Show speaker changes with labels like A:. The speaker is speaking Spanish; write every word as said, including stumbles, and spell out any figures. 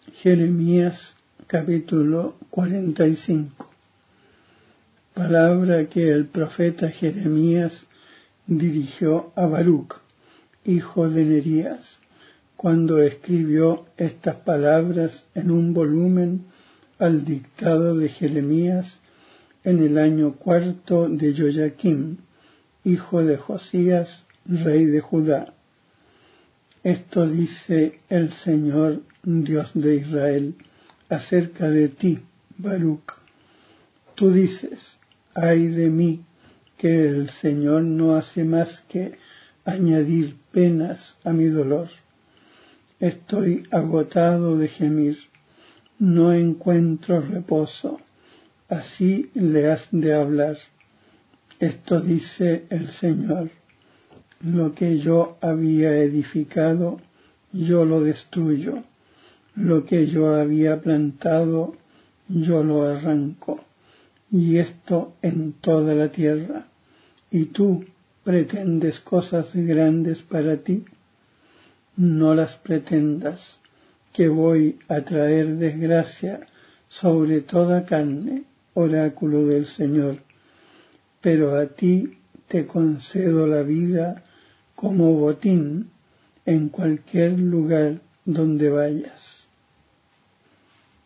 A: Jeremías capítulo cuarenta y cinco. Palabra que el profeta Jeremías dirigió a Baruc, hijo de Nerías, cuando escribió estas palabras en un volumen al dictado de Jeremías en el año cuarto de Joyaquim, hijo de Josías, rey de Judá. Esto dice el Señor, Dios de Israel, acerca de ti, Baruc. Tú dices, ay de mí, que el Señor no hace más que añadir penas a mi dolor. Estoy agotado de gemir, no encuentro reposo, así le has de hablar. Esto dice el Señor, lo que yo había edificado, yo lo destruyo, lo que yo había plantado, yo lo arranco, y esto en toda la tierra. ¿Y tú pretendes cosas grandes para ti? No las pretendas, que voy a traer desgracia sobre toda carne, oráculo del Señor. Pero a ti te concedo la vida como botín en cualquier lugar donde vayas.